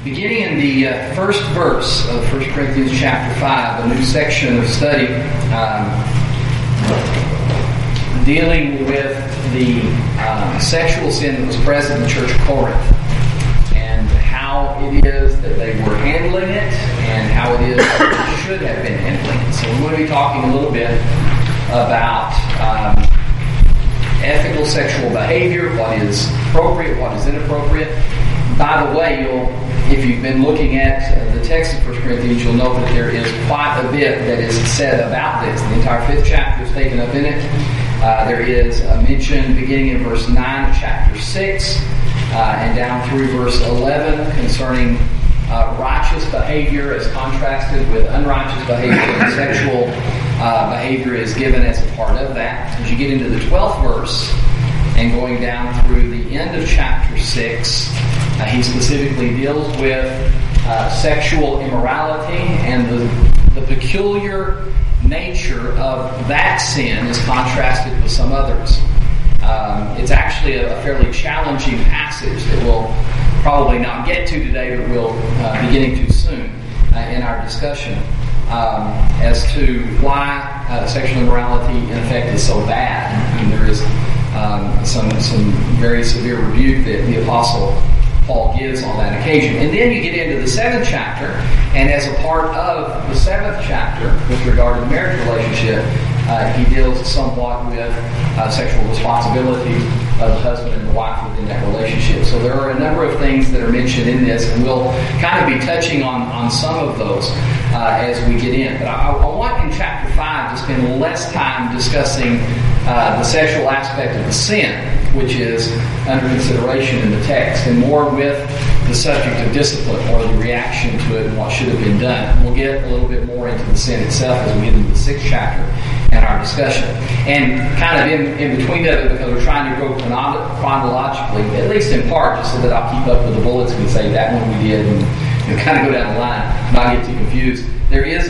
Beginning in the first verse of 1 Corinthians chapter 5, a new section of study dealing with the sexual sin that was present in the church of Corinth and how it is that they were handling it and how it is that they should have been handling it. So we're going to be talking a little bit about ethical sexual behavior, what is appropriate, what is inappropriate. By the way, if you've been looking at the text of 1 Corinthians, you'll know that there is quite a bit that is said about this. The entire 5th chapter is taken up in it. There is a mention beginning in verse 9 of chapter 6 and down through verse 11 concerning righteous behavior as contrasted with unrighteous behavior, and sexual behavior is given as a part of that. As you get into the 12th verse and going down through the end of chapter 6, he specifically deals with sexual immorality and the peculiar nature of that sin is contrasted with some others. It's actually a fairly challenging passage that we'll probably not get to today, but we'll be getting to soon in our discussion as to why sexual immorality in effect is so bad. I mean, there is some very severe rebuke that the Apostle Paul gives on that occasion. And then you get into the 7th chapter, and as a part of the 7th chapter, with regard to the marriage relationship, he deals somewhat with sexual responsibility of the husband and the wife within that relationship. So there are a number of things that are mentioned in this, and we'll kind of be touching on some of those as we get in. But I want in chapter 5 to spend less time discussing the sexual aspect of the sin, which is under consideration in the text, and more with the subject of discipline or the reaction to it and what should have been done. We'll get a little bit more into the sin itself as we get into the 6th chapter in our discussion. And kind of in between of it, because we're trying to go chronologically, at least in part, just so that I'll keep up with the bullets and say that one we did and kind of go down the line, not get too confused. There is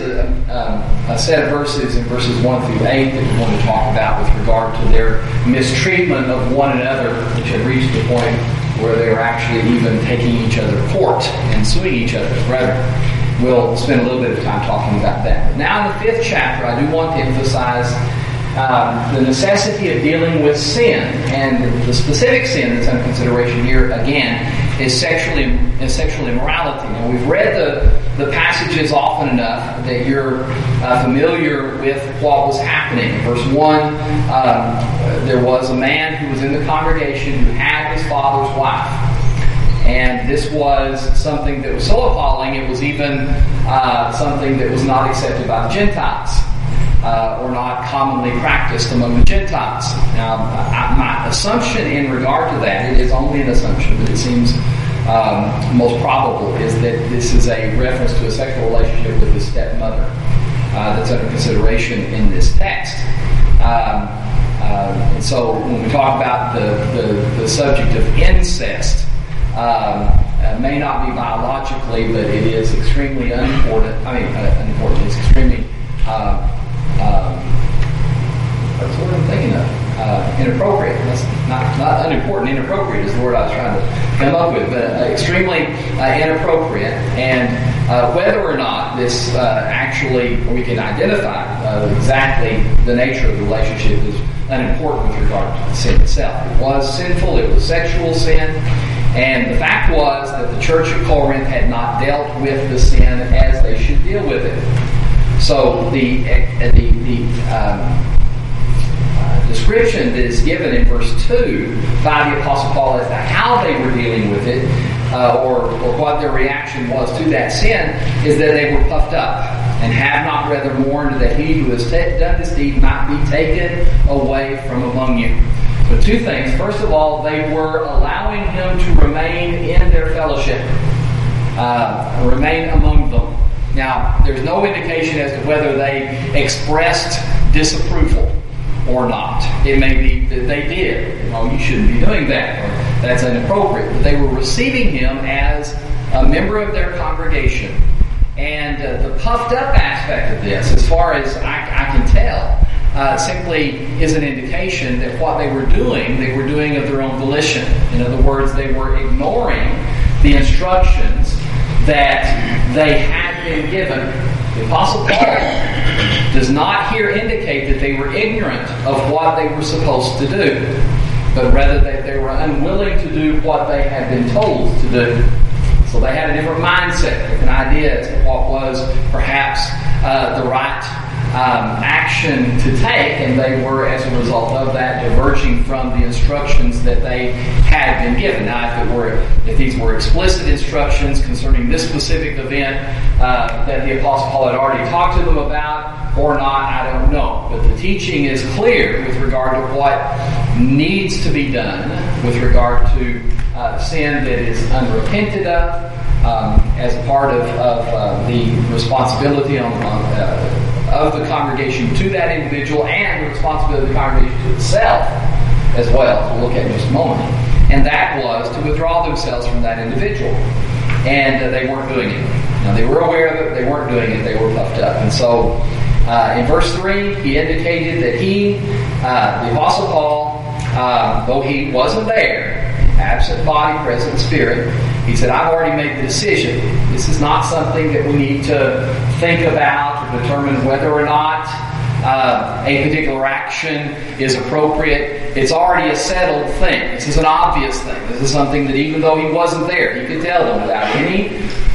a set of verses in verses 1 through 8 that we want to talk about with regard to their mistreatment of one another, which had reached the point where they were actually even taking each other to court and suing each other as brethren. We'll spend a little bit of time talking about that. But now in the 5th chapter, I do want to emphasize the necessity of dealing with sin. And the specific sin that's under consideration here, again, is sexual immorality. Now, we've read the passages often enough that you're familiar with what was happening. In verse 1, there was a man who was in the congregation who had his father's wife. And this was something that was so appalling, it was even something that was not accepted by the Gentiles, or not commonly practiced among the Gentiles. Now, my assumption in regard to that, it is only an assumption, but it seems most probable, is that this is a reference to a sexual relationship with his stepmother that's under consideration in this text. And so when we talk about the subject of incest, may not be biologically, but it is extremely unimportant. Unimportant. It's extremely that's what I'm thinking of. Inappropriate. That's not unimportant. Inappropriate is the word I was trying to come up with. But extremely inappropriate. And whether or not this actually we can identify exactly the nature of the relationship is unimportant with regard to the sin itself. It was sinful. It was sexual sin. And the fact was that the church of Corinth had not dealt with the sin as they should deal with it. So the description that is given in verse 2 by the Apostle Paul as to how they were dealing with it, or what their reaction was to that sin, is that they were puffed up and have not rather mourned that he who has done this deed might be taken away from among you. So two things. First of all, they were allowing him to remain in their fellowship, remain among them. Now, there's no indication as to whether they expressed disapproval or not. It may be that they did. You shouldn't be doing that, or that's inappropriate. But they were receiving him as a member of their congregation. And the puffed up aspect of this, as far as I can tell, simply is an indication that what they were doing of their own volition. In other words, they were ignoring the instructions that they had been given. The Apostle Paul does not here indicate that they were ignorant of what they were supposed to do, but rather that they were unwilling to do what they had been told to do. So they had a different mindset, different idea as to what was perhaps the right action to take, and they were, as a result of that, diverging from the instructions that they had been given. Now, if these were explicit instructions concerning this specific event that the Apostle Paul had already talked to them about or not, I don't know. But the teaching is clear with regard to what needs to be done with regard to sin that is unrepented of, as a part of the responsibility of the congregation to that individual, and the responsibility of the congregation to itself as well, as we'll look at in just a moment. And that was to withdraw themselves from that individual. And they weren't doing it. Now, they were aware of it, they weren't doing it, they were puffed up. And so, in verse 3, he indicated that the Apostle Paul, though he wasn't there, absent body, present spirit, he said, I've already made the decision. This is not something that we need to think about or determine whether or not a particular action is appropriate. It's already a settled thing. This is an obvious thing. This is something that even though he wasn't there, he could tell them without any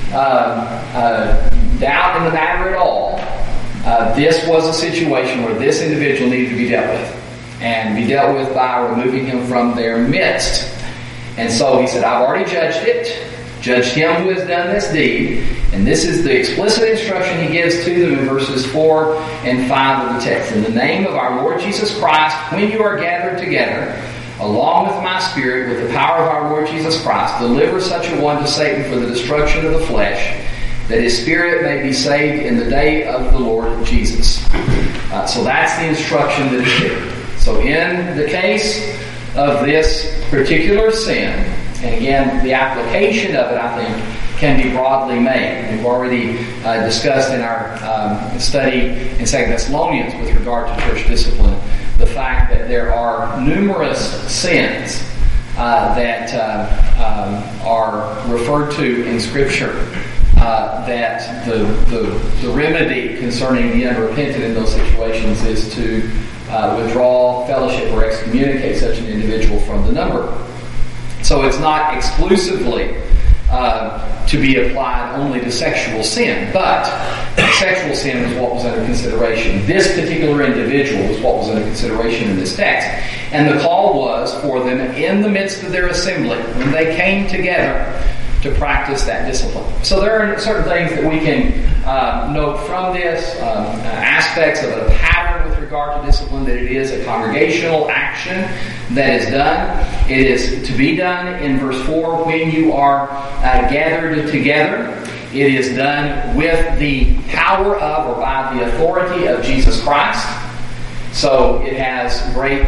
doubt in the matter at all. This was a situation where this individual needed to be dealt with, and be dealt with by removing him from their midst. And so he said, I've already judged him who has done this deed. And this is the explicit instruction he gives to them in verses 4 and 5 of the text. In the name of our Lord Jesus Christ, when you are gathered together, along with my spirit, with the power of our Lord Jesus Christ, deliver such a one to Satan for the destruction of the flesh, that his spirit may be saved in the day of the Lord Jesus. So that's the instruction that is given. So in the case of this particular sin, and again, the application of it, I think, can be broadly made. We've already discussed in our study in 2 Thessalonians with regard to church discipline the fact that there are numerous sins that are referred to in Scripture, that the remedy concerning the unrepentant in those situations is to withdraw fellowship or excommunicate such an individual from the number. So it's not exclusively to be applied only to sexual sin, but sexual sin was what was under consideration. This particular individual was what was under consideration in this text. And the call was for them in the midst of their assembly, when they came together, to practice that discipline. So there are certain things that we can note from this, aspects of a pattern with regard to discipline, that it is a congregational action that is done. It is to be done in verse 4 when you are gathered together. It is done with the power of, or by the authority of Jesus Christ. So it has great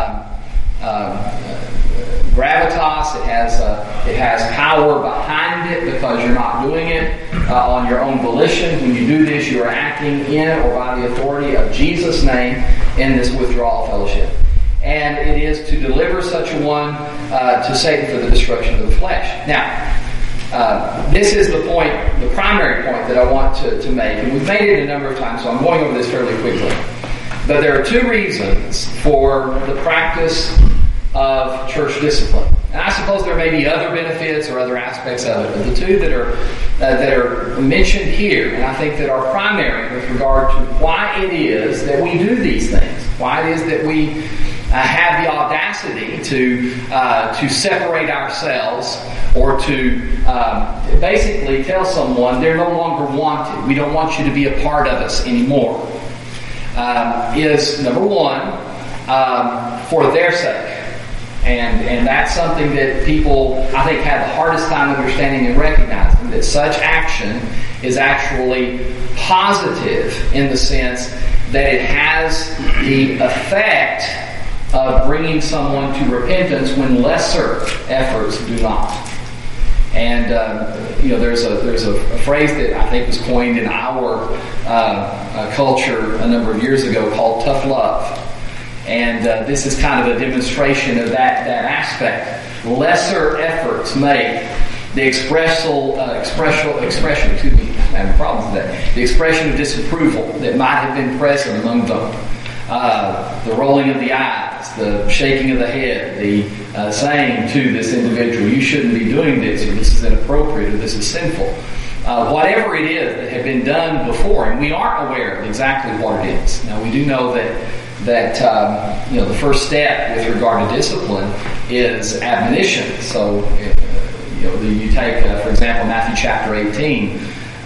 gravitas. It has power behind it, because you're not doing it on your own volition. When you do this, you are acting in or by the authority of Jesus' name in this withdrawal fellowship. And it is to deliver such a one to Satan for the destruction of the flesh. Now, this is the point, the primary point that I want to make, and we've made it a number of times, so I'm going over this fairly quickly. But there are two reasons for the practice of church discipline. And I suppose there may be other benefits or other aspects of it, but the two that are mentioned here, and I think that are primary with regard to why it is that we do these things, why it is that we have the audacity to separate ourselves, or to basically tell someone they're no longer wanted. We don't want you to be a part of us anymore. Is number one, for their sake. And that's something that people, I think, have the hardest time understanding and recognizing, that such action is actually positive in the sense that it has the effect of bringing someone to repentance when lesser efforts do not. And there's a phrase that I think was coined in our culture a number of years ago called tough love. And this is kind of a demonstration of that aspect. Lesser efforts make The expression, excuse me, I'm having problems with that. The expression of disapproval that might have been present among them. The rolling of the eyes, the shaking of the head, the saying to this individual, you shouldn't be doing this, or this is inappropriate, or this is sinful. Whatever it is that had been done before, and we aren't aware of exactly what it is. Now, we do know that the first step with regard to discipline is admonition. So, you take, for example, Matthew chapter 18,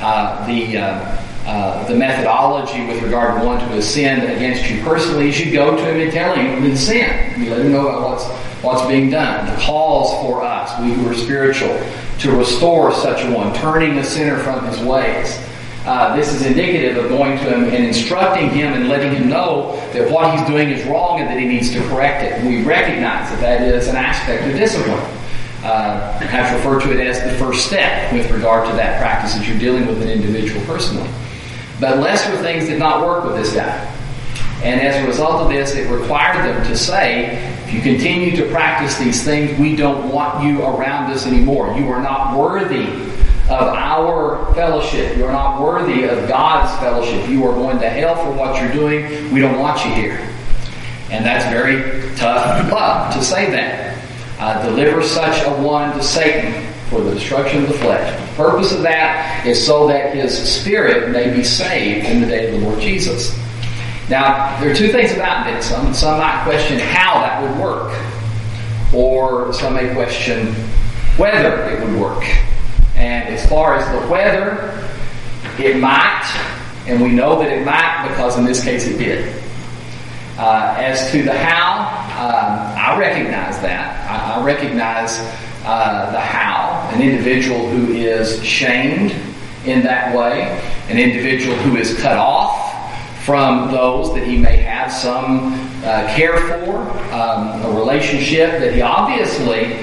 the methodology with regard to one who has sinned against you personally is you go to him and tell him the sin. You let him know what's being done. The calls for us, we who are spiritual, to restore such a one, turning the sinner from his ways. This is indicative of going to him and instructing him and letting him know that what he's doing is wrong and that he needs to correct it. We recognize that is an aspect of discipline. Perhaps refer to it as the first step with regard to that practice that you're dealing with an individual personally. But lesser things did not work with this guy. And as a result of this, it required them to say, if you continue to practice these things, we don't want you around us anymore. You are not worthy of our fellowship. You are not worthy of God's fellowship. You are going to hell for what you're doing. We don't want you here. And that's very tough love to say that. Deliver such a one to Satan for the destruction of the flesh. The purpose of that is so that his spirit may be saved in the day of the Lord Jesus. Now, there are two things about this. Some might question how that would work. Or some may question whether it would work. And as far as the whether, it might, and we know that it might because in this case it did. As to the how, I recognize that. I recognize the how. An individual who is shamed in that way, an individual who is cut off from those that he may have some care for, a relationship that he obviously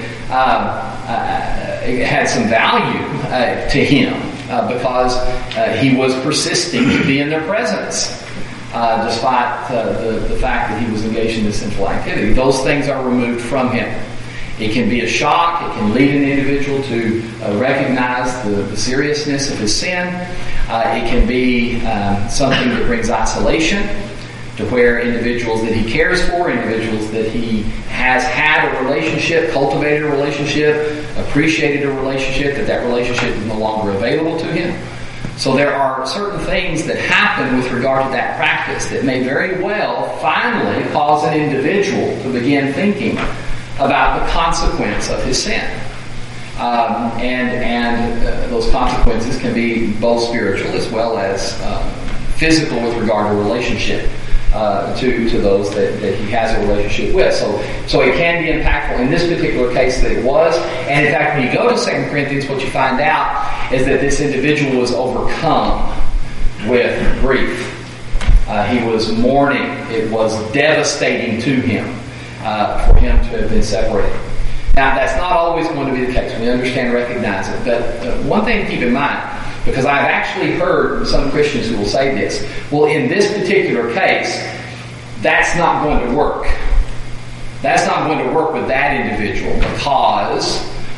had some value to him because he was persisting to be in their presence. Despite the fact that he was engaged in this sinful activity. Those things are removed from him. It can be a shock. It can lead an individual to recognize the seriousness of his sin. It can be something that brings isolation to where individuals that he cares for, individuals that he has had a relationship, cultivated a relationship, appreciated a relationship, that relationship is no longer available to him. So there are certain things that happen with regard to that practice that may very well finally cause an individual to begin thinking about the consequence of his sin. And those consequences can be both spiritual as well as physical with regard to relationship to those that he has a relationship with. So it can be impactful. In this particular case that it was. And in fact, when you go to 2 Corinthians, what you find out is that this individual was overcome with grief. He was mourning. It was devastating to him for him to have been separated. Now, that's not always going to be the case. We understand and recognize it. But one thing to keep in mind, because I've actually heard some Christians who will say this, well, in this particular case, that's not going to work. That's not going to work with that individual because,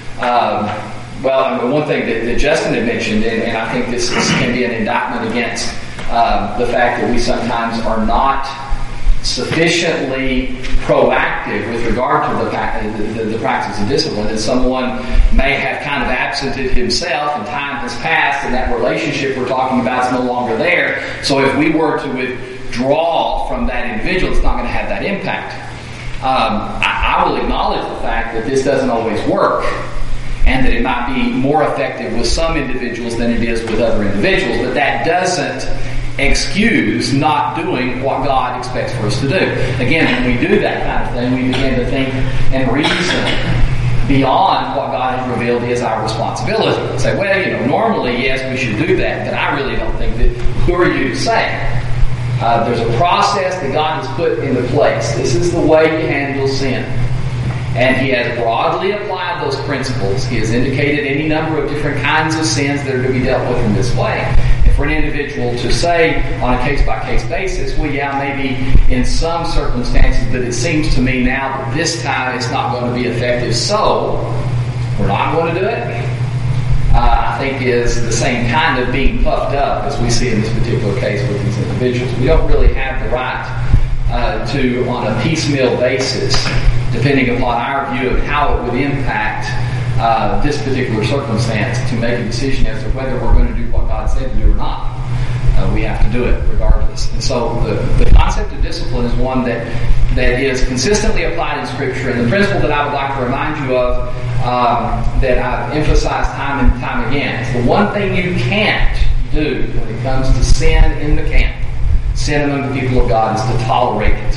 one thing that Justin had mentioned, and I think this can be an indictment against the fact that we sometimes are not sufficiently proactive with regard to the practice of discipline, and someone may have kind of absented himself and time has passed and that relationship we're talking about is no longer there. So if we were to withdraw from that individual, it's not going to have that impact. I will acknowledge the fact that this doesn't always work and that it might be more effective with some individuals than it is with other individuals, but that doesn't excuse not doing what God expects for us to do. Again, when we do that kind of thing, we begin to think and reason beyond what God has revealed is our responsibility. Say, normally, yes, we should do that, but I really don't think that. Who are you to say? There's a process that God has put into place. This is the way you handle sin. And He has broadly applied those principles. He has indicated any number of different kinds of sins that are to be dealt with in this way. And for an individual to say on a case-by-case basis, maybe in some circumstances, but it seems to me now that this time it's not going to be effective, so we're not going to do it. I think is the same kind of being puffed up as we see in this particular case with these individuals. We don't really have the right to, on a piecemeal basis, depending upon our view of how it would impact this particular circumstance, to make a decision as to whether we're going to do what God said to do or not. We have to do it regardless. And so the concept of discipline is one that is consistently applied in Scripture. And the principle that I would like to remind you of, that I've emphasized time and time again, is the one thing you can't do when it comes to sin in the camp, sin among the people of God, is to tolerate it.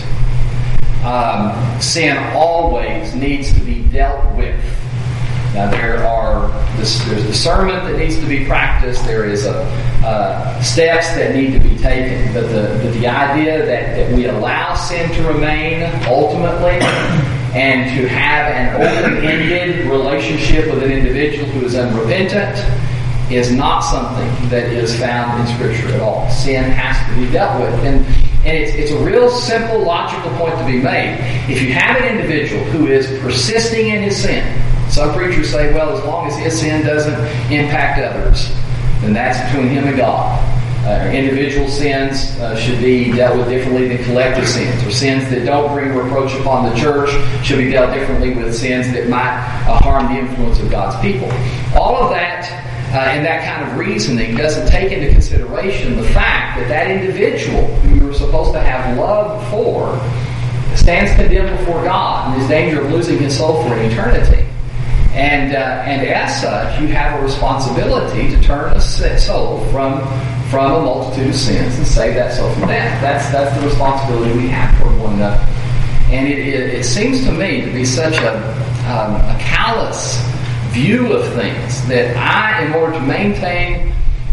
Sin always needs to be dealt with. Now there's discernment that needs to be practiced. There is steps that need to be taken. But the idea that we allow sin to remain ultimately, and to have an open-ended relationship with an individual who is unrepentant, is not something that is found in Scripture at all. Sin has to be dealt with. And it's a real simple, logical point to be made. If you have an individual who is persisting in his sin, some preachers say, well, as long as his sin doesn't impact others, then that's between him and God. Individual sins should be dealt with differently than collective sins, or sins that don't bring reproach upon the church should be dealt differently with sins that might harm the influence of God's people. All of that and that kind of reasoning doesn't take into consideration the fact that that individual who you're supposed to have love for stands condemned before God and is in danger of losing his soul for an eternity. And as such, you have a responsibility to turn a soul from a multitude of sins and save that soul from death. That's the responsibility we have toward one another. And it seems to me to be such a callous view of things that I, in order to maintain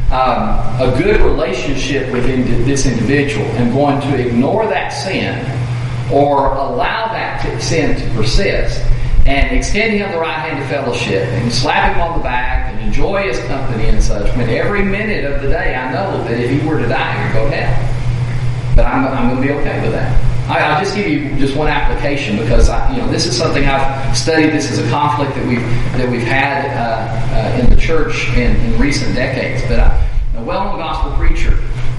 a good relationship with this individual, am going to ignore that sin or allow that sin to persist, and extend him the right hand of fellowship, and slap him on the back, and enjoy his company and such, when every minute of the day I know that if he were to die, he would go to hell. But I'm going to be okay with that. I'll just give you just one application, because this is something I've studied. This is a conflict that we've had in the church in recent decades. But a well-known gospel preacher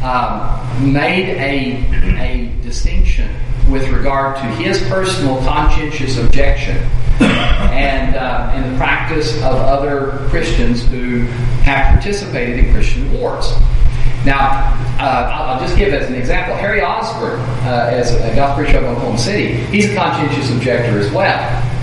made a distinction with regard to his personal conscientious objection and the practice of other Christians who have participated in Christian wars. Now, I'll just give as an example, Harry Osborne, as a gospel preacher of Oklahoma City, he's a conscientious objector as well.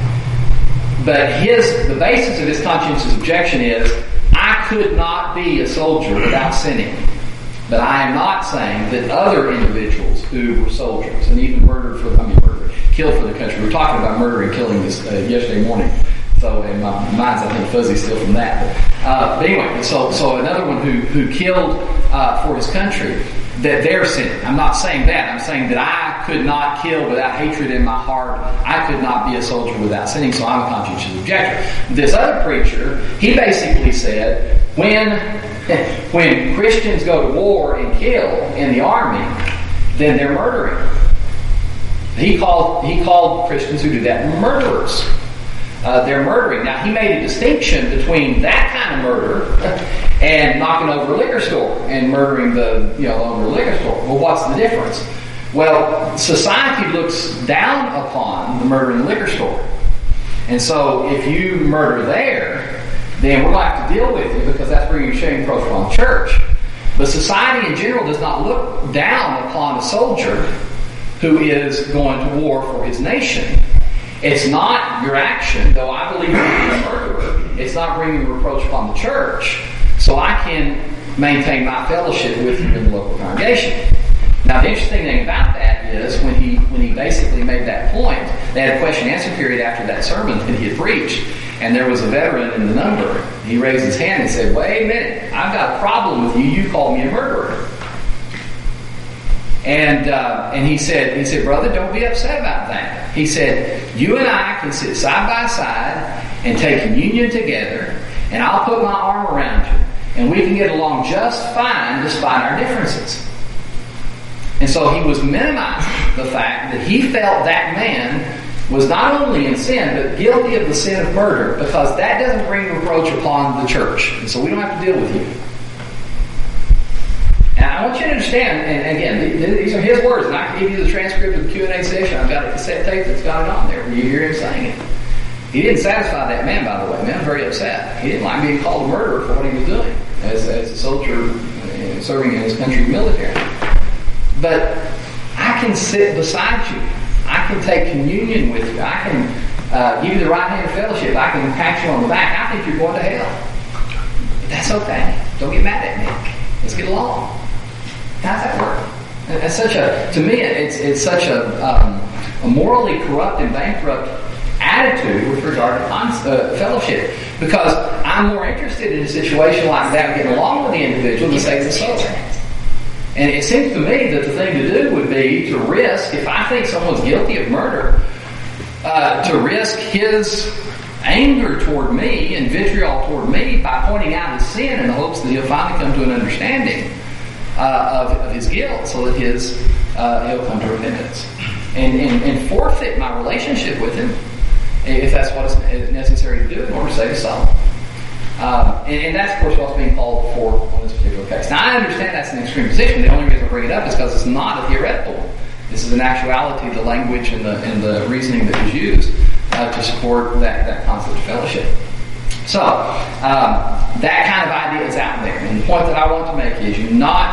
But the basis of his conscientious objection is, I could not be a soldier without sinning. But I am not saying that other individuals who were soldiers and even killed for the country. We were talking about murder and killing this yesterday morning. So in my mind's, I think, fuzzy still from that. But anyway, so another one who killed for his country, that they're sinning. I'm not saying that. I'm saying that I could not kill without hatred in my heart. I could not be a soldier without sinning, so I'm a conscientious objector. This other preacher, he basically said, when Christians go to war and kill in the army, then they're murdering. He called Christians who do that murderers. They're murdering. Now, he made a distinction between that kind of murder and knocking over a liquor store and murdering the owner of a liquor store. Well, what's the difference? Well, society looks down upon the murder in the liquor store. And so if you murder there, then we're going to have to deal with you because that's bringing shame approach from the church. But society in general does not look down upon a soldier who is going to war for his nation. It's not your action, though I believe you're a murderer. It's not bringing reproach upon the church, so I can maintain my fellowship with you in the local congregation. Now, the interesting thing about that is when he basically made that point, they had a question and answer period after that sermon that he had preached, and there was a veteran in the number. He raised his hand and said, "Wait a minute, I've got a problem with you. You called me a murderer." And he said, "Brother, don't be upset about that." He said, "You and I can sit side by side and take communion together, and I'll put my arm around you, and we can get along just fine despite our differences." And so he was minimizing the fact that he felt that man was not only in sin, but guilty of the sin of murder, because that doesn't bring reproach upon the church. And so we don't have to deal with you. And I want you to understand, and again, these are his words, and I can give you the transcript of the Q&A session. I've got a cassette tape that's got it on there where you hear him saying it. He didn't satisfy that man, by the way. The man was very upset. He didn't like being called a murderer for what he was doing as a soldier serving in his country's military. But I can sit beside you. I can take communion with you. I can give you the right hand of fellowship. I can pat you on the back. I think you're going to hell. But that's okay. Don't get mad at me. Let's get along. How's that work? It's such a, to me, it's such a morally corrupt and bankrupt attitude with regard to fellowship, because I'm more interested in a situation like that, getting along with the individual, than save the soul. And it seems to me that the thing to do would be to risk, if I think someone's guilty of murder, to risk his anger toward me and vitriol toward me by pointing out his sin in the hopes that he'll finally come to an understanding of his guilt, so that he'll come to repentance and forfeit my relationship with him, if that's what is necessary to do in order to save his soul. And that's, of course, what's being called for on this particular case. Now, I understand that's an extreme position. The only reason I bring it up is because it's not a theoretical one. This is in actuality the language and the reasoning that was used to support that concept of fellowship. So, that kind of idea is out there. And the point that I want to make is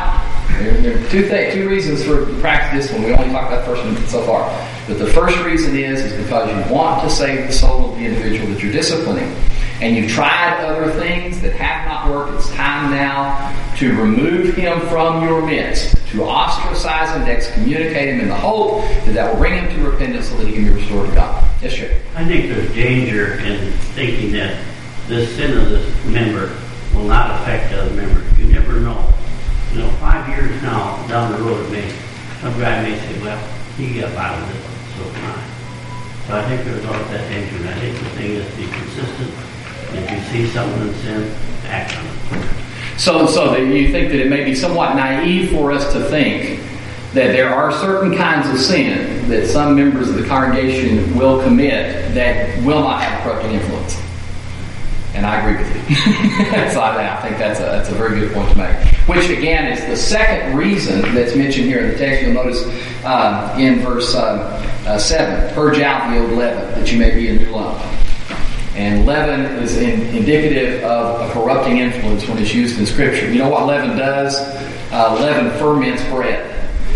there are two reasons for practice this one. We only talked about the first one so far. But the first reason is because you want to save the soul of the individual that you're disciplining. And you've tried other things that have not worked. It's time now to remove him from your midst, to ostracize him, to excommunicate him in the hope that will bring him to repentance so that he can be restored to God. Yes, sir. I think there's danger in thinking that the sin of this member will not affect other members. You never know. 5 years now down the road, some guy may say, well, he got out of this, so can I. So I think there's always that danger. And I think the thing is to be consistent. If you see someone in sin, act on it. So that you think that it may be somewhat naive for us to think that there are certain kinds of sin that some members of the congregation will commit that will not have a corrupting influence. And I agree with you. So I think that's a very good point to make. Which again is the second reason that's mentioned here in the text. You'll notice in verse 7, purge out the old leaven, that you may be a new lump. And leaven is indicative of a corrupting influence when it's used in Scripture. You know what leaven does? Leaven ferments bread.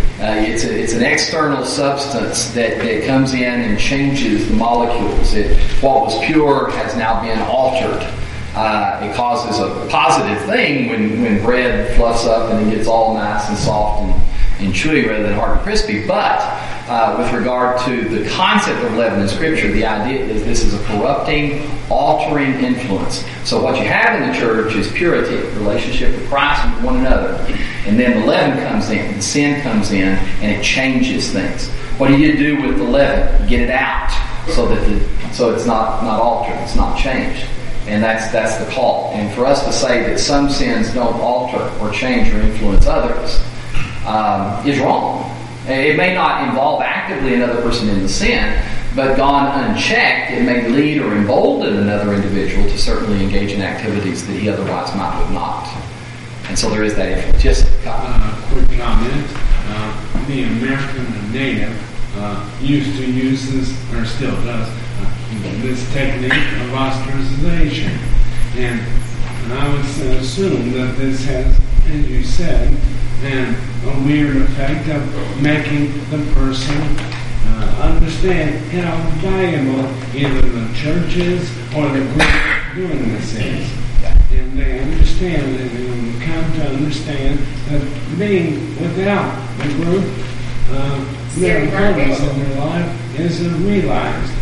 It's an external substance that comes in and changes the molecules. What was pure has now been altered. It causes a positive thing when bread fluffs up and it gets all nice and soft and chewy rather than hard and crispy. But with regard to the concept of leaven in Scripture, the idea is this is a corrupting, altering influence. So what you have in the church is purity, relationship with Christ and with one another. And then the leaven comes in, the sin comes in, and it changes things. What do you do with the leaven? You get it out so it's not altered, it's not changed. And that's the call. And for us to say that some sins don't alter or change or influence others is wrong. It may not involve actively another person in the sin, but gone unchecked, it may lead or embolden another individual to certainly engage in activities that he otherwise might have not. And so there is that influence. Yes? Quick comment. The American native used to use this, or still does, this technique of ostracization. And I would assume that this has, as you said, a weird effect of making the person understand how valuable either the church is or the group doing this is. And they understand it and come to understand that being without the group, their purpose in their life is realized.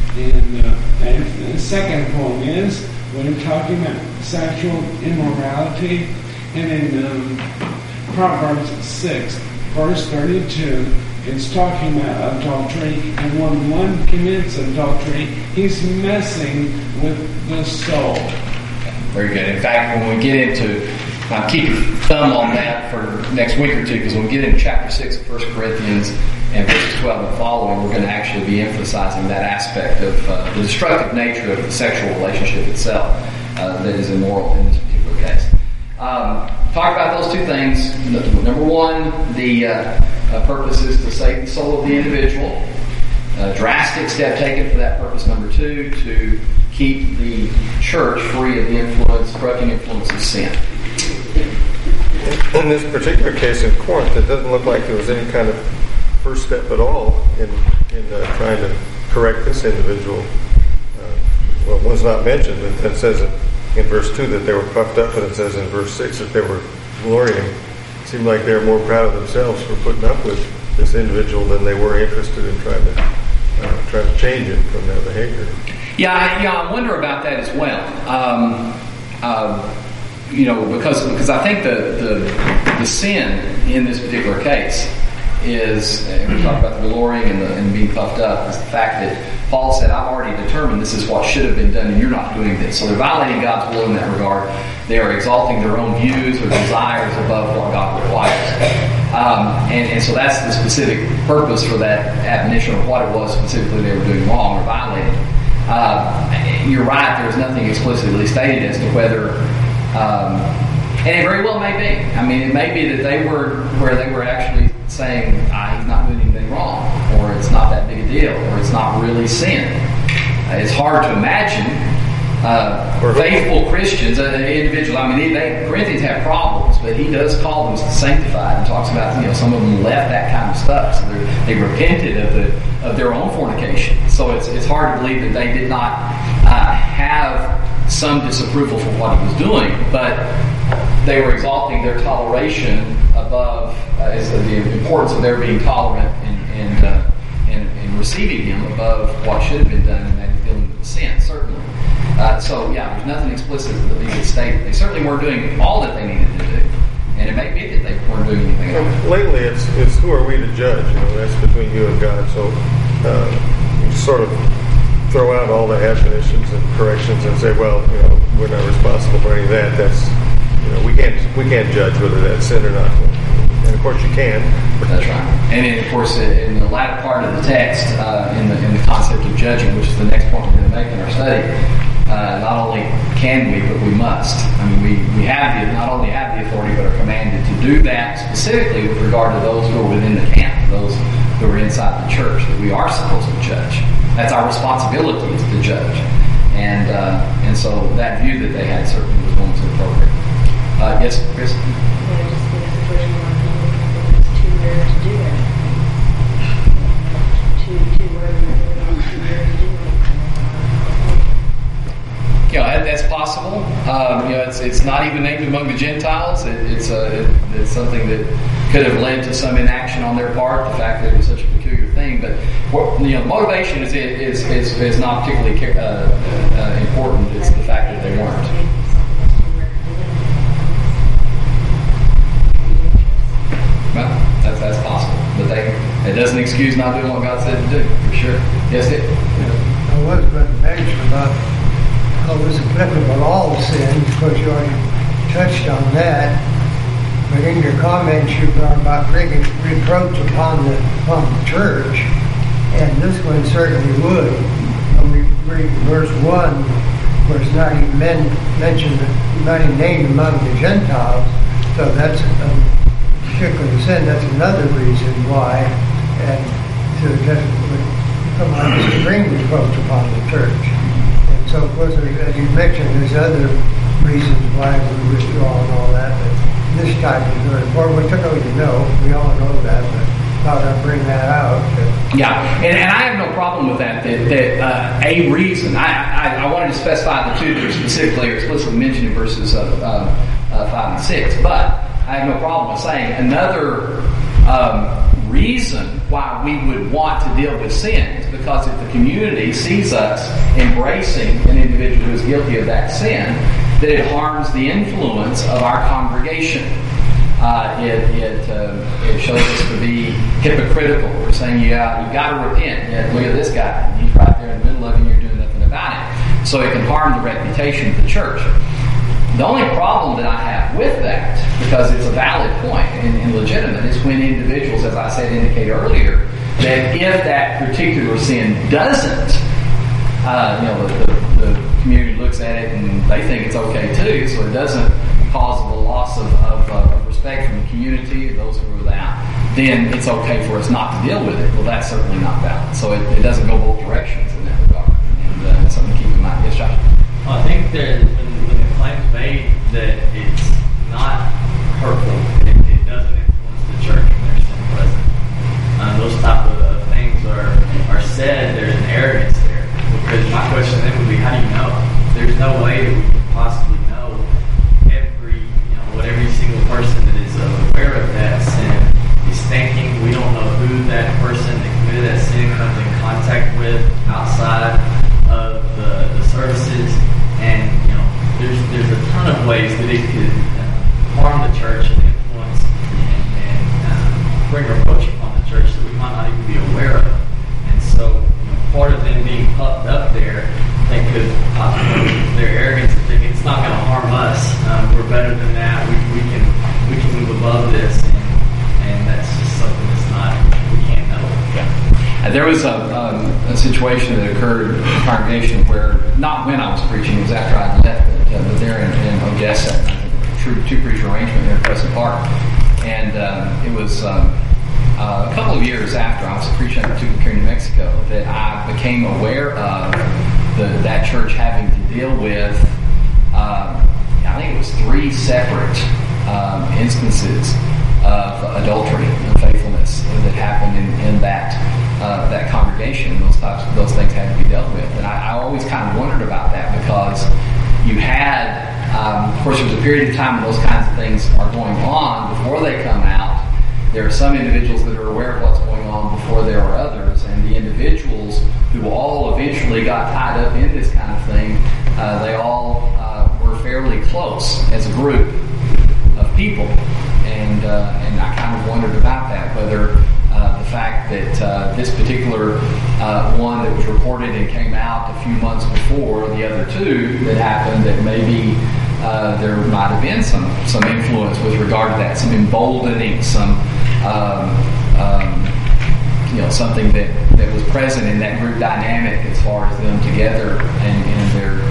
And the second point is, when we're talking about sexual immorality, and in Proverbs 6, verse 32, it's talking about adultery, and when one commits adultery, he's messing with the soul. Very good. In fact, when we get into, keep your thumb on that for next week or two, because when we get into chapter 6 of 1 Corinthians, and verses 12 and following, we're going to actually be emphasizing that aspect of the destructive nature of the sexual relationship itself that is immoral in this particular case. Talk about those two things. Number one, the purpose is to save the soul of the individual. A drastic step taken for that purpose. Number two, to keep the church free of the corrupting influence of sin. In this particular case in Corinth, it doesn't look like there was any kind of first step at all in trying to correct this individual. Well, it was not mentioned. It says in verse 2 that they were puffed up, and it says in verse 6 that they were glorying. It seemed like they were more proud of themselves for putting up with this individual than they were interested in trying to change it from their behavior. Yeah, I wonder about that as well. Because I think the sin in this particular case is, and we talk about the glorying and being puffed up, is the fact that Paul said, I've already determined this is what should have been done and you're not doing this. So they're violating God's will in that regard. They are exalting their own views or desires above what God requires. And so that's the specific purpose for that admonition of what it was specifically they were doing wrong or violating. You're right, there's nothing explicitly stated as to whether, and it very well may be. I mean, it may be that they were where they were actually saying, he's not doing anything wrong, or it's not that big a deal, or it's not really sin. It's hard to imagine faithful Christians, individuals. I mean, Corinthians have problems, but he does call them sanctified and talks about, some of them left that kind of stuff, so they repented of their own fornication. So it's hard to believe that they did not have some disapproval for what he was doing, but they were exalting their toleration above the importance of their being tolerant and receiving him above what should have been done, and that is dealing with sin, certainly. There's nothing explicit that leads to state they certainly weren't doing all that they needed to do, and it may be that they weren't doing anything else. Lately, it's who are we to judge? That's between you and God. So you sort of throw out all the admonitions and corrections and say, well, we're not responsible for any of that. That's we can't judge whether that's sin or not. And of course you can. That's right. And then, of course, in the latter part of the text, in the concept of judging, which is the next point we're going to make in our study, not only can we, but we must. I mean, we not only have the authority, but are commanded to do that specifically with regard to those who are within the camp, those who are inside the church, that we are supposed to judge. That's our responsibility, is to judge. And so that view that they had certainly was one that's appropriate. Yes, Chris? That's possible. It's not even named among the Gentiles. It's something that could have led to some inaction on their part. The fact that it was such a peculiar thing, but motivation is not particularly important. It's the fact that they weren't. Well, that's possible, but it doesn't excuse not doing what God said to do, for sure. Yes, Dick? I was going to mention about how it was applicable all sins, because you already touched on that. But in your comments, you brought about bringing reproach upon the church, and this one certainly would. When we read verse 1, where it's not even mentioned, not even named among the Gentiles, so that's particular sin. That's another reason why, and to just come on to bring reproach upon the church. And so, of course, as you mentioned, there's other reasons why we withdraw and all that. But this type is very important. We we all know that, but thought I'd bring that out. Yeah, and I have no problem with that. That a reason I wanted to specify the two that are specifically or explicitly mentioned in verses 5 and 6, but I have no problem with saying another reason why we would want to deal with sin is because if the community sees us embracing an individual who is guilty of that sin, that it harms the influence of our congregation. It shows us to be hypocritical. We're saying, you got to repent. Look at this guy. He's right there in the middle of it and you're doing nothing about it. So it can harm the reputation of the church. The only problem that I have with that, because it's a valid point and legitimate, is when individuals, as I said, indicate earlier, that if that particular sin doesn't, the community looks at it and they think it's okay too, so it doesn't cause the loss of respect from the community or those who are without, then it's okay for us not to deal with it. Well, that's certainly not valid. So it doesn't go both directions in that regard. And that's something to keep in mind. Yes, Josh? Well, I think that when the claim's made that it's not hurtful, it doesn't influence the church when there's sin present. Those type of things are said, there's an arrogance there. Because my question then would be, how do you know? There's no way that we can possibly know what every single person that is aware of that sin is thinking. We don't know who that person that committed that sin comes in contact with outside of the services, and there's a ton of ways that it could harm the church and influence and bring reproach upon the church that we might not even be aware of. And so part of them being puffed up there, they could their arrogance of thinking it's not going to harm us. We're better than that. We can move above this, and that's just something that's not, we can't know. Yeah. There was a situation that occurred in the congregation where, not when I was preaching, it was after I left, but there in Odessa, two preacher arrangement there in Crescent Park, and it was a couple of years after I was preaching at Tucumcari, New Mexico, that I became aware of that church having to deal with, I think it was 3 separate instances of adultery and unfaithfulness that happened in that congregation. Those things had to be dealt with, and I always kind of wondered about that, because you had, of course, there was a period of time when those kinds of things are going on before they come out. There are some individuals that are aware of what's going on before there are others, and the individuals who all eventually got tied up in this kind of thing, they all were fairly close as a group of people, and I kind of wondered about that, whether the fact that this particular one that was reported and came out a few months before the other 2 that happened, that maybe there might have been some influence with regard to that, some emboldening, something that was present in that group dynamic as far as them together and their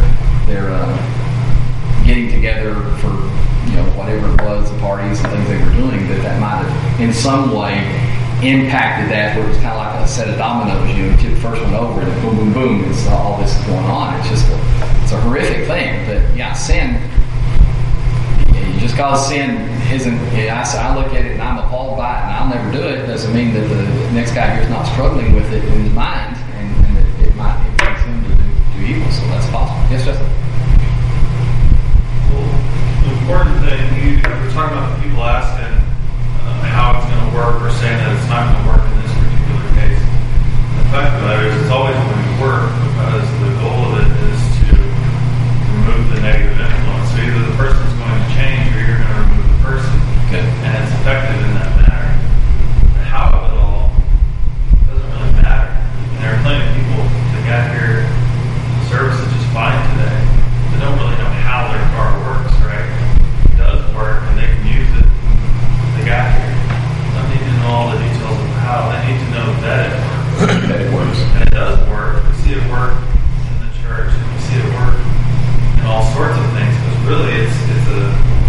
getting together for whatever it was, the parties and things they were doing, that might have in some way impacted that, where it was kind of like a set of dominoes. You tip the first one over and then boom, boom, boom, it's all this is going on. It's just it's a horrific thing. But sin, just because sin isn't, I look at it and I'm appalled by it and I'll never do it, doesn't mean that the next guy here is not struggling with it in his mind, and that it might influence him to do evil. So that's possible. Yes, Justin? Well, the important thing, we're talking about the people asking how it's going to work, or saying that it's not going to work in this particular case. The fact of the matter is it's always going to work, because the goal of it is to remove the negative influence. So either the person's going to change or you're going to remove the person. Okay. And it's effective in that manner. The how of it all doesn't really matter. And there are plenty of people that got here, the service is just fine today. They don't really know how their car works, right? It does work and they can use it. They got here. They don't need to know all the details of how. They need to know that it works. That it works. And it does work. We see it work in the church, and we see it work in all sorts of things. Because really, it's a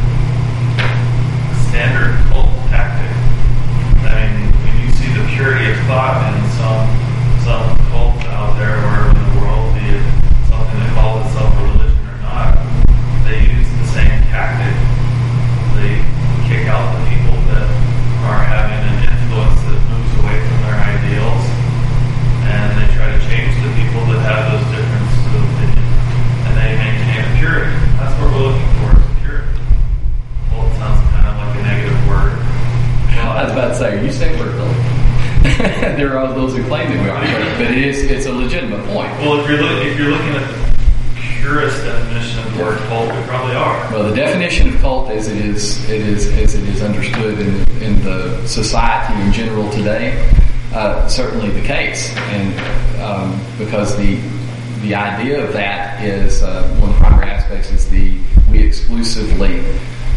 standard cult tactic. I mean, when you see the purity of thought in some cult out there, wherever in the world, be it something that calls itself a religion or not, they use the same tactic. They kick out the people that are having an influence that moves away from their ideals, and they try to change the people that have those differences of opinion, and they maintain a purity. That's what we're looking for, is purity. Well, it sounds kind of like a negative word. I was about to say, you say we're Philip. There are those who claim that we are, but it's a legitimate point. Well, if you're looking at the purest definition of the word cult, we probably are. Well, the definition of cult as it is understood in the society in general today, certainly the case, and because the idea of that is one of the primary aspects is we exclusively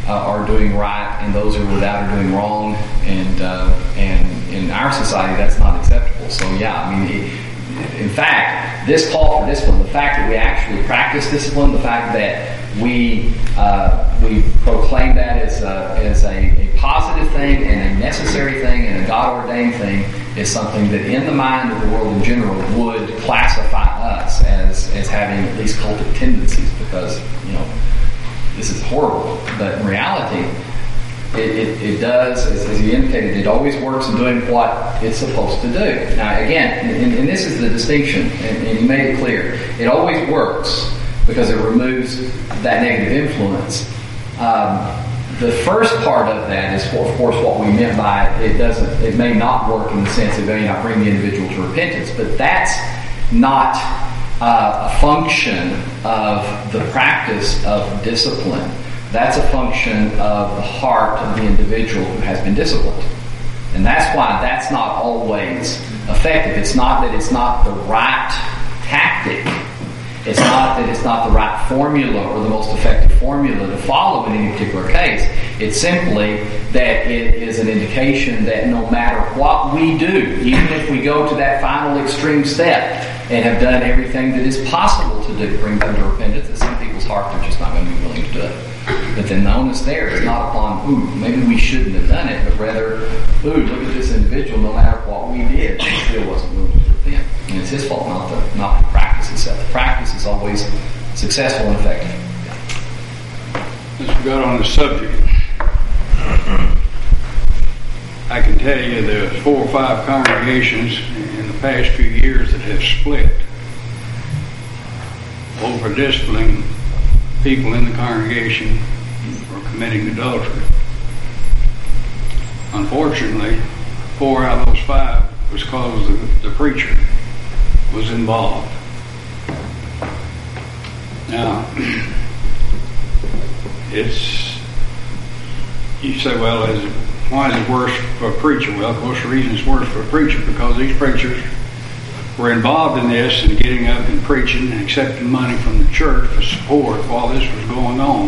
are doing right and those who are without are doing wrong, and in our society that's not acceptable. So yeah, I mean, in fact, this call for discipline, the fact that we actually practice discipline, the fact that we proclaim that as a positive thing and a necessary thing and a God-ordained thing, is something that in the mind of the world in general would classify us as having at least cultic tendencies, because this is horrible. But in reality, it does, as you indicated, it always works in doing what it's supposed to do. Now again, and this is the distinction, and you made it clear, it always works because it removes that negative influence. The first part of that is, of course, what we meant by it may not work in the sense it may not bring the individual to repentance, but that's not a function of the practice of discipline. That's a function of the heart of the individual who has been disciplined. And that's why that's not always effective. It's not that it's not the right tactic. It's not that it's not the right formula or the most effective formula to follow in any particular case. It's simply that it is an indication that no matter what we do, even if we go to that final extreme step and have done everything that is possible to do to bring them to repentance, in some people's heart they're just not going to be willing to do it. But then the onus there is not upon, maybe we shouldn't have done it, but rather, look at this individual, no matter what we did, he still wasn't willing to repent. And it's his fault, not the practice itself. The practice is always successful and effective. Since we got on the subject, I can tell you there's 4 or 5 congregations in the past few years that have split over disciplining people in the congregation for committing adultery. Unfortunately, 4 out of those 5 was because the preacher was involved. Now, you say, well, why is it worse for a preacher? Well, of course, the reason it's worse for a preacher because these preachers were involved in this and getting up and preaching and accepting money from the church for support while this was going on.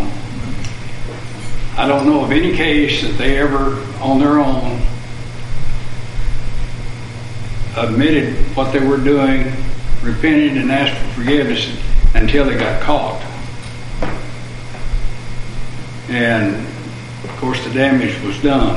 I don't know of any case that they ever, on their own, admitted what they were doing, repented, and asked for forgiveness until they got caught. And, of course, the damage was done.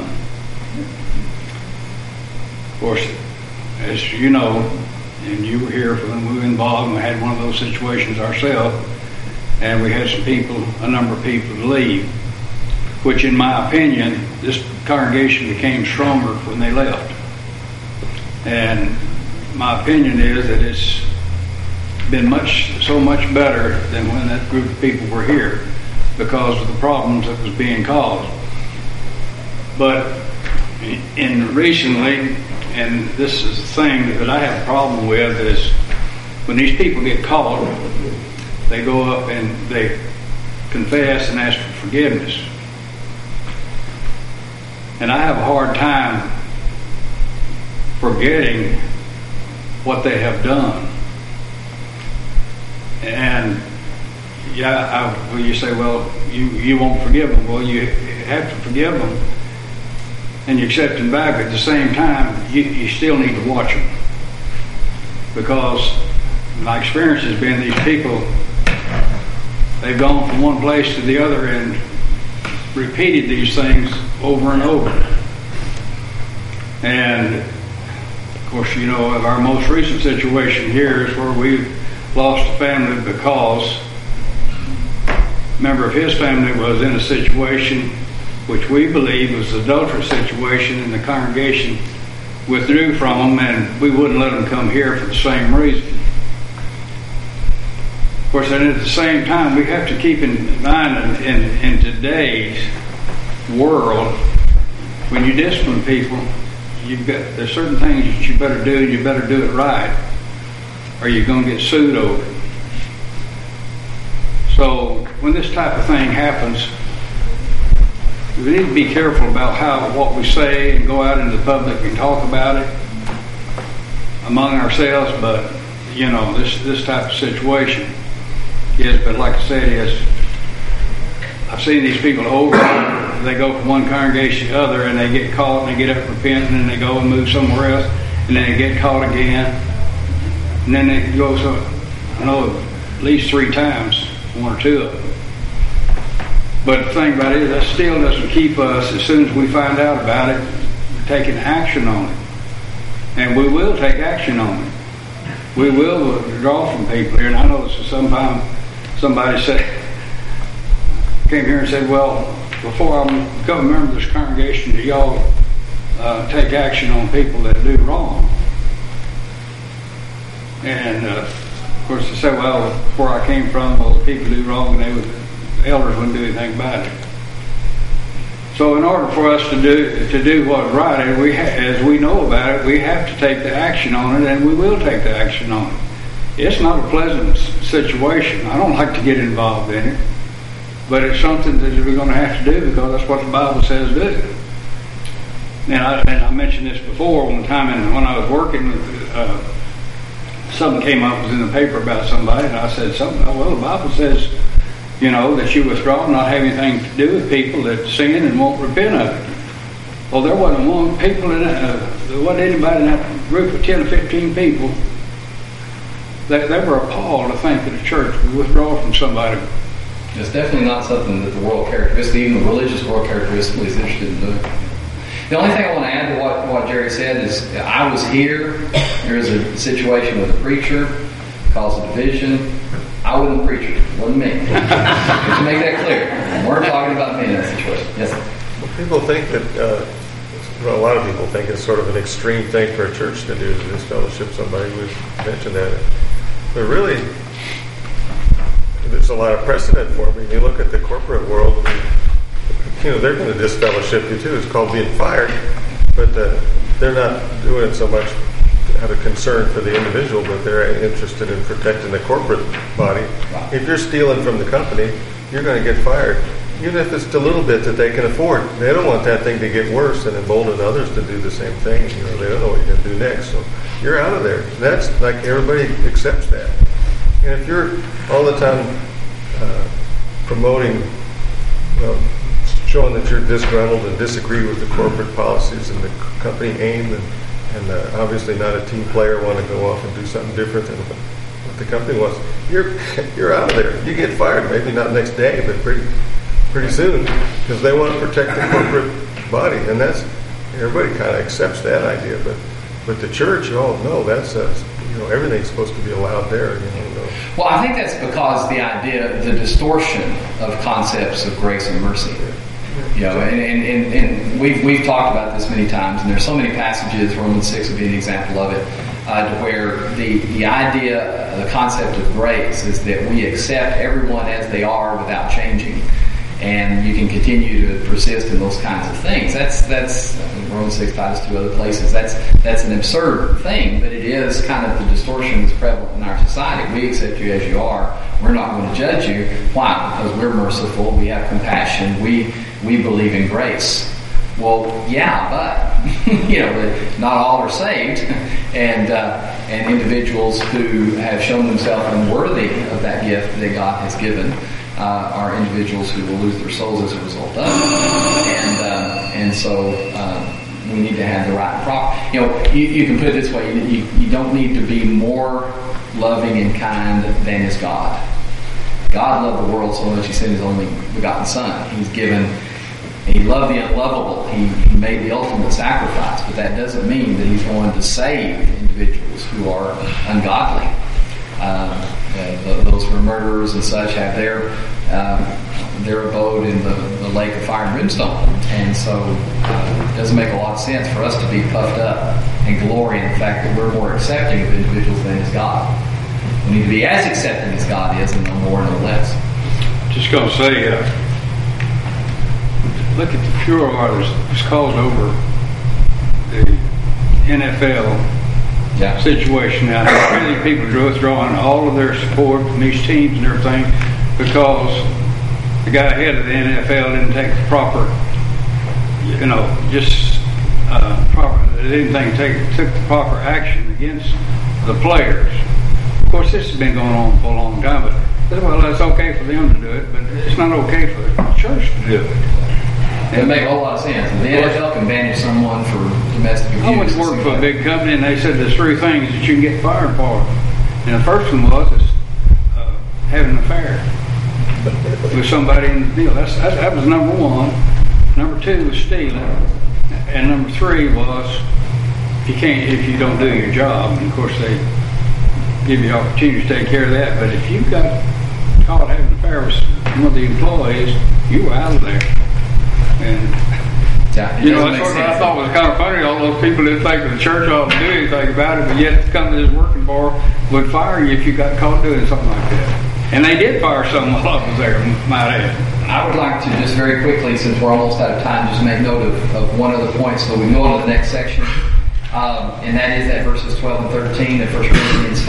Of course, as you know, and you were here when we were involved, and we had one of those situations ourselves, and we had a number of people to leave, which in my opinion, this congregation became stronger when they left. And my opinion is that it's been so much better than when that group of people were here because of the problems that was being caused. But recently, and this is the thing that I have a problem with, is when these people get caught, they go up and they confess and ask for forgiveness. And I have a hard time forgetting what they have done. And you say, well, you won't forgive them. Well, you have to forgive them and you accept them back, but at the same time, you still need to watch them. Because my experience has been these people, they've gone from one place to the other and repeated these things over and over. And of course, our most recent situation here is where we lost a family because a member of his family was in a situation which we believe was an adulterous situation, and the congregation withdrew from them, and we wouldn't let them come here for the same reason. Of course, and at the same time, we have to keep in mind in today's world, when you discipline people, there's certain things that you better do, and you better do it right, or you're going to get sued over it. So when this type of thing happens, we need to be careful about what we say and go out into the public and talk about it among ourselves. But this type of situation is, but like I said, I've seen these people over. They go from one congregation to the other, and they get caught, and they get up and repent, and then they go and move somewhere else, and then they get caught again, and then they go. So I know at least 3 times, 1 or 2 of them. But the thing about it is, that still doesn't keep us, as soon as we find out about it, taking action on it. And we will take action on it. We will withdraw from people here. And I noticed sometimes somebody came here and said, well, before I become a member of this congregation, do y'all take action on people that do wrong? And of course they said, well, where I came from, well, the people do wrong, and the elders wouldn't do anything about it. So in order for us to do what's right, as we know about it, we have to take the action on it, and we will take the action on it. It's not a pleasant situation. I don't like to get involved in it, but it's something that we're going to have to do because that's what the Bible says do. And I mentioned this before one time, when I was working, something came up, was in the paper about somebody, and I said something. Well, the Bible says, that you withdraw and not have anything to do with people that sin and won't repent of it. Well, there wasn't there wasn't anybody in that group of 10 or 15 people that they were appalled to think that a church would withdraw from somebody. It's definitely not something that the world characteristic, even the religious world characteristically is interested in doing. The only thing I want to add to what Jerry said is, I was here. There was a situation with a preacher, caused a division. I wasn't the preacher. It wasn't me. Just to make that clear. We're talking about me in that situation. Yes, sir. Well, people think that, a lot of people think it's sort of an extreme thing for a church to do, to disfellowship somebody. We've mentioned that. But really, there's a lot of precedent for it. When you look at the corporate world, they're going to disfellowship you too. It's called being fired. But they're not doing it so much out of concern for the individual, but they're interested in protecting the corporate body. If you're stealing from the company, you're going to get fired, even if it's a little bit that they can afford. They don't want that thing to get worse and embolden others to do the same thing. They don't know what you're going to do next, so you're out of there. That's like, everybody accepts that. And if you're all the time promoting, showing that you're disgruntled and disagree with the corporate policies and the company aim, and obviously not a team player, want to go off and do something different than what the company wants, you're out of there. You get fired, maybe not next day, but pretty soon, because they want to protect the corporate body, and that's, everybody kind of accepts that idea. But the church, no, that's everything's supposed to be allowed there. Well, I think that's because the distortion of concepts of grace and mercy. And we've talked about this many times, and there's so many passages. Romans 6 would be an example of it, to where the idea, the concept of grace is that we accept everyone as they are without changing, and you can continue to persist in those kinds of things. That's Romans 6, Titus 2, other places. That's an absurd thing, but it is kind of the distortion that's prevalent in our society. We accept you as you are. We're not going to judge you. Why? Because we're merciful. We have compassion. We believe in grace. Well, yeah, but not all are saved, and individuals who have shown themselves unworthy of that gift that God has given are individuals who will lose their souls as a result of it. And so we need to have the right prop. You can put it this way: you don't need to be more loving and kind than is God. God loved the world so much He sent His only begotten Son. He loved the unlovable. He made the ultimate sacrifice, but that doesn't mean that He's going to save individuals who are ungodly. Those who are murderers and such have their abode in the lake of fire and brimstone. And so it doesn't make a lot of sense for us to be puffed up and glory in the fact that we're more accepting of individuals than is God. We need to be as accepting as God is, and no more, no less. Just going to say, look at the furor that's caused over the NFL situation now. Really, people are withdrawing all of their support from these teams and everything because the guy head of the NFL didn't take the proper, took the proper action against the players. Of course, this has been going on for a long time, but Well, it's okay for them to do it, but it's not okay for the church to do it. It would make a whole lot of sense. The NFL can banish someone for domestic abuse. I went to work for a big company, and they said there's 3 things that you can get fired for. And the first one was having an affair with somebody in the deal. That was number 1. Number 2 was stealing, and number 3 was if you don't do your job. And of course, they give you opportunity to take care of that. But if you got caught having an affair with one of the employees, you were out of there. And yeah, that's what I thought was kind of funny. All those people didn't think that the church ought to do anything about it, but yet the company that's working for would fire you if you got caught doing something like that. And they did fire some while I was there, might add. I would like to just very quickly, since we're almost out of time, just make note of one other point so we can go on to the next section. And that is that verses 12 and 13 of 1 Corinthians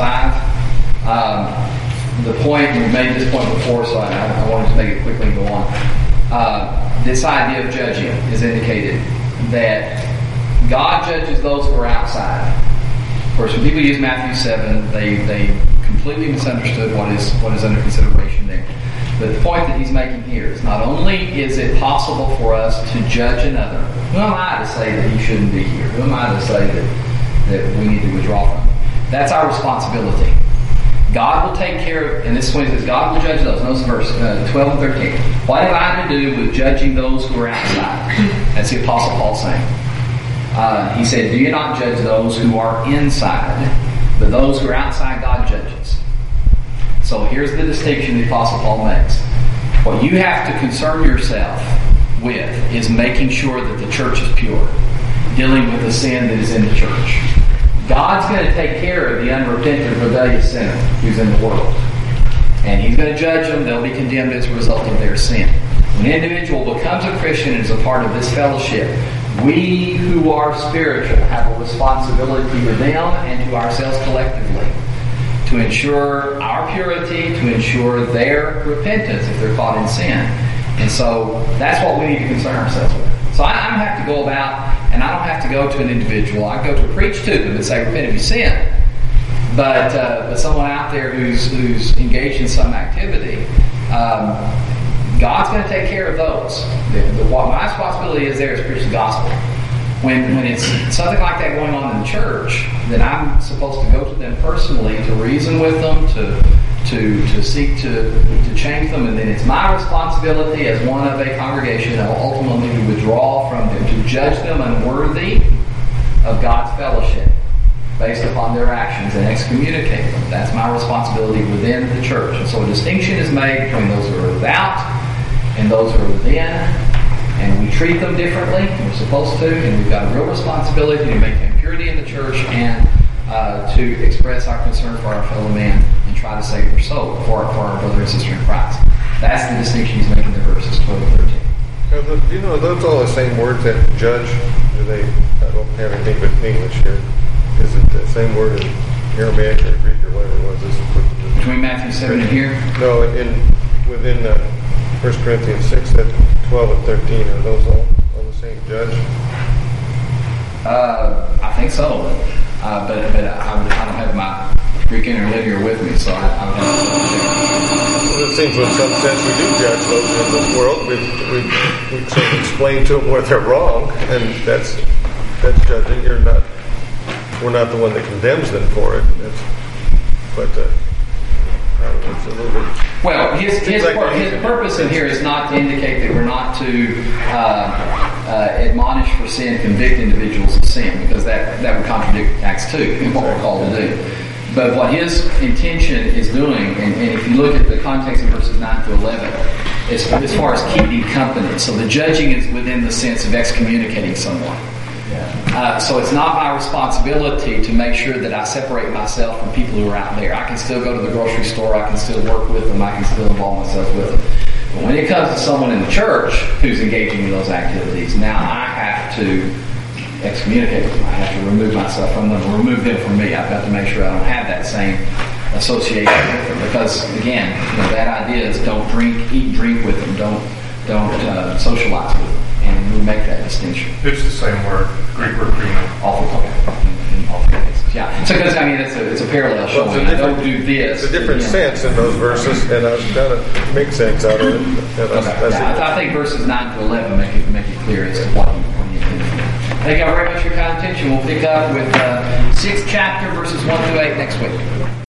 5. The point, we made this point before, so I wanted to make it quickly and go on. This idea of judging is indicated that God judges those who are outside. Of course, when people use Matthew 7, they completely misunderstood what is under consideration there. But the point that he's making here is not only is it possible for us to judge another, who am I to say that he shouldn't be here? Who am I to say that we need to withdraw from him? That's our responsibility. God will take care of, and this is when it says, God will judge those. Notice verse 12 and 13. What have I to do with judging those who are outside? That's the Apostle Paul saying. He said, do you not judge those who are inside, but those who are outside God judges. So here's the distinction the Apostle Paul makes. What you have to concern yourself with is making sure that the church is pure, dealing with the sin that is in the church. God's going to take care of the unrepentant, rebellious sinner who's in the world. And he's going to judge them. They'll be condemned as a result of their sin. When an individual becomes a Christian and is a part of this fellowship, we who are spiritual have a responsibility to them and to ourselves collectively to ensure our purity, to ensure their repentance if they're caught in sin. And so that's what we need to concern ourselves with. So I don't have to go about, and I don't have to go to an individual. I go to preach to them and say, repent of your sin. But someone out there who's engaged in some activity, God's going to take care of those. What my responsibility is there is preach the gospel. When it's something like that going on in the church, then I'm supposed to go to them personally to reason with them, to seek to change them, and then it's my responsibility as one of a congregation ultimately to withdraw from them, to judge them unworthy of God's fellowship based upon their actions and excommunicate them. That's my responsibility within the church. And so a distinction is made between those who are without and those who are within. And we treat them differently. We're supposed to, and we've got a real responsibility to maintain purity in the church and to express our concern for our fellow man and try to save their soul for our brother and sister in Christ. That's the distinction he's making in verses 12 and 13. Do you know, those all the same words that judge? I don't have anything but English here. Is it the same word in Aramaic or Greek or whatever it was? Between Matthew 7 and here? No, within 1 Corinthians 6, that 12 and 13, are those all the same judge? I think so. But I don't have my Greek interlinear with me, so I don't have to. Well, it seems in some sense we do judge those in the world. We sort of explain to them where they're wrong, and that's judging. We're not the one that condemns them for it. But it's a little bit. Well, his purpose in here is not to indicate that we're not to admonish for sin, convict individuals of sin, because that would contradict Acts 2 and what we're called to do. But what his intention is doing, and if you look at the context of verses 9 to 11, is as far as keeping company. So the judging is within the sense of excommunicating someone. So it's not my responsibility to make sure that I separate myself from people who are out there. I can still go to the grocery store. I can still work with them. I can still involve myself with them. But when it comes to someone in the church who's engaging in those activities, now I have to excommunicate them. I have to remove myself from them, remove them from me. I've got to make sure I don't have that same association with them. Because, again, that idea is don't eat and drink with them. Don't socialize with them. And we make that distinction. It's the same word, Greek word, All the cases. Yeah. So because it's a parallel Well, showing. I don't do this. It's a different sense in those verses, and I was trying to make sense out of it. And Okay. Yeah, I think verses 9 to 11 make it clear as to what he intended. Thank you all very much for your kind attention. We'll pick up with 6th chapter, verses 1 through 8 next week.